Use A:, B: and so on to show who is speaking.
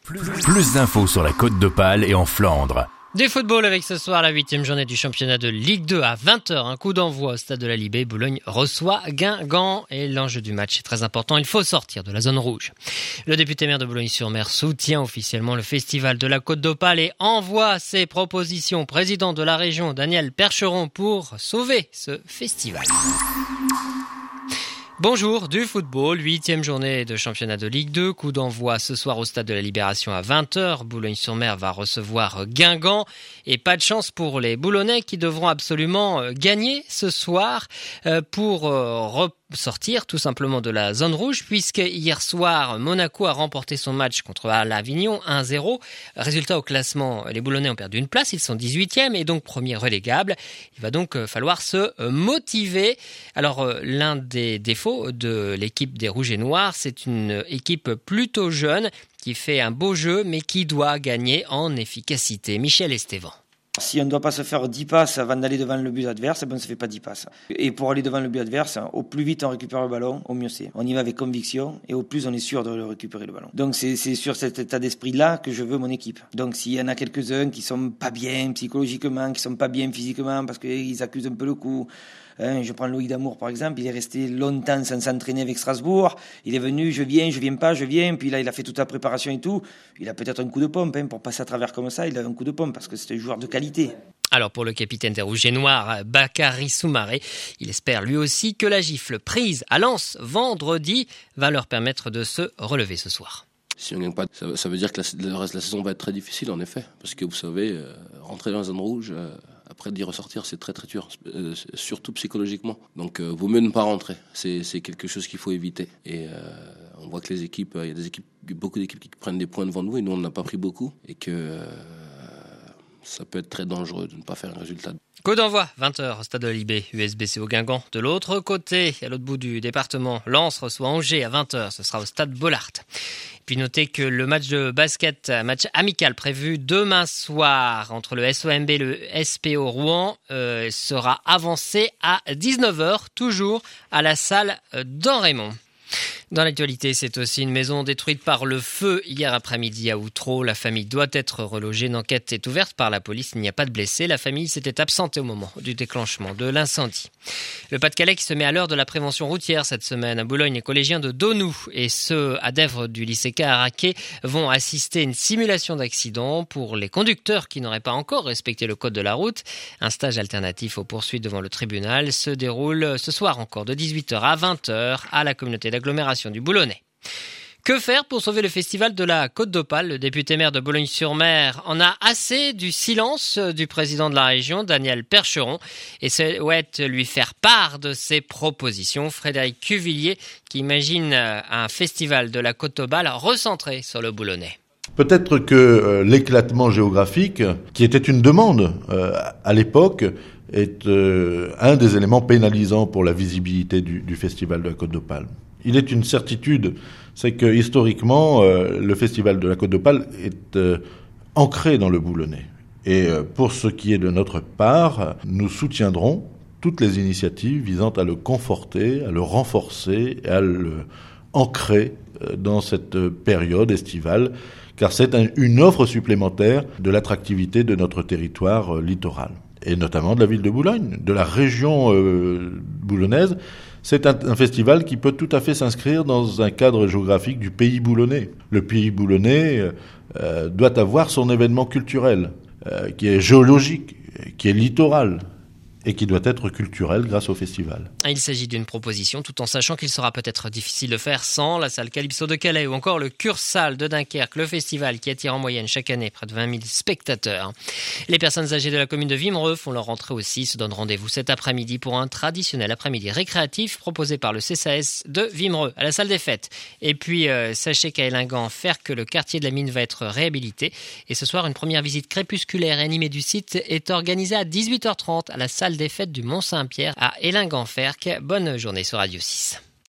A: Plus d'infos sur la Côte d'Opale et en Flandre.
B: Du football avec ce soir la 8e journée du championnat de Ligue 2 à 20h. Un coup d'envoi au stade de la Libé. Boulogne reçoit Guingamp et l'enjeu du match est très important. Il faut sortir de la zone rouge. Le député maire de Boulogne-sur-Mer soutient officiellement le festival de la Côte d'Opale et envoie ses propositions au président de la région, Daniel Percheron, pour sauver ce festival. Bonjour, du football, 8e journée de championnat de Ligue 2, coup d'envoi ce soir au stade de la Libération à 20h. Boulogne-sur-Mer va recevoir Guingamp et pas de chance pour les Boulonnais qui devront absolument gagner ce soir pour sortir tout simplement de la zone rouge, puisque hier soir Monaco a remporté son match contre l'Avignon 1-0. Résultat au classement, les Boulonnais ont perdu une place, ils sont 18e et donc premier relégable. Il va donc falloir se motiver. Alors l'un des défauts de l'équipe des Rouges et Noirs, c'est une équipe plutôt jeune qui fait un beau jeu mais qui doit gagner en efficacité. Michel Estevan.
C: Si on ne doit pas se faire 10 passes avant d'aller devant le but adverse, on ne se fait pas 10 passes. Et pour aller devant le but adverse, au plus vite on récupère le ballon, au mieux c'est. On y va avec conviction et au plus on est sûr de récupérer le ballon. Donc c'est sur cet état d'esprit-là que je veux mon équipe. Donc s'il y en a quelques-uns qui sont pas bien psychologiquement, qui sont pas bien physiquement parce qu'ils accusent un peu le coup. Je prends Loïc Damour par exemple, il est resté longtemps sans s'entraîner avec Strasbourg, il est venu, je viens pas, puis là il a fait toute la préparation et tout, il a peut-être un coup de pompe, pour passer à travers comme ça, il a un coup de pompe parce que c'est un joueur de qualité.
B: Alors pour le capitaine des Rouges et Noirs, Bakary Soumaré, il espère lui aussi que la gifle prise à Lens vendredi va leur permettre de se relever ce soir.
D: Si on ne gagne pas, ça veut dire que le reste de la saison va être très difficile en effet, parce que vous savez, rentrer dans la zone rouge, après d'y ressortir, c'est très très dur, surtout psychologiquement. Donc vaut mieux ne pas rentrer, c'est quelque chose qu'il faut éviter. Et on voit que les équipes, il y a beaucoup d'équipes qui prennent des points devant nous, et nous on n'a pas pris beaucoup, et que ça peut être très dangereux de ne pas faire un résultat.
B: Coup d'envoi, 20h au stade de la Libé, USBC au Guingamp. De l'autre côté, à l'autre bout du département, Lens reçoit Angers à 20h, ce sera au stade Bollaert. Puis notez que le match de basket, match amical prévu demain soir entre le SOMB et le SPO Rouen, sera avancé à 19h, toujours à la salle d'En-Raymond. Dans l'actualité, c'est aussi une maison détruite par le feu hier après-midi à Outreau. La famille doit être relogée. Une enquête est ouverte par la police. Il n'y a pas de blessés. La famille s'était absentée au moment du déclenchement de l'incendie. Le Pas-de-Calais qui se met à l'heure de la prévention routière cette semaine. À Boulogne, les collégiens de Donou et ceux à Dèvres du lycée Caharaquet vont assister à une simulation d'accident pour les conducteurs qui n'auraient pas encore respecté le code de la route. Un stage alternatif aux poursuites devant le tribunal se déroule ce soir encore de 18h à 20h à la communauté d'agglomération du Boulonnais. Que faire pour sauver le festival de la Côte d'Opale ? Le député maire de Boulogne-sur-Mer en a assez du silence du président de la région, Daniel Percheron, et souhaite lui faire part de ses propositions. Frédéric Cuvillier, qui imagine un festival de la Côte d'Opale recentré sur le Boulonnais.
E: Peut-être que l'éclatement géographique, qui était une demande à l'époque, est un des éléments pénalisants pour la visibilité du festival de la Côte d'Opale. Il est une certitude, c'est que historiquement, le festival de la Côte d'Opale est ancré dans le Boulonnais. Et pour ce qui est de notre part, nous soutiendrons toutes les initiatives visant à le conforter, à le renforcer, à le ancrer dans cette période estivale, car c'est une offre supplémentaire de l'attractivité de notre territoire littoral, et notamment de la ville de Boulogne, de la région boulonnaise. C'est un festival qui peut tout à fait s'inscrire dans un cadre géographique du pays boulonnais. Le pays boulonnais doit avoir son événement culturel, qui est géologique, qui est littoral, et qui doit être culturel grâce au festival.
B: Il s'agit d'une proposition, tout en sachant qu'il sera peut-être difficile de faire sans la salle Calypso de Calais ou encore le Cursal de Dunkerque, le festival qui attire en moyenne chaque année près de 20 000 spectateurs. Les personnes âgées de la commune de Vimereux font leur entrée aussi, se donnent rendez-vous cet après-midi pour un traditionnel après-midi récréatif proposé par le CSAS de Vimereux à la salle des fêtes. Et puis, sachez qu'à Élingan-Ferque, le quartier de la mine va être réhabilité. Et ce soir, une première visite crépusculaire et animée du site est organisée à 18h30 à la salle des fêtes du Mont-Saint-Pierre à Élingan-Ferque. Bonne journée sur Radio 6.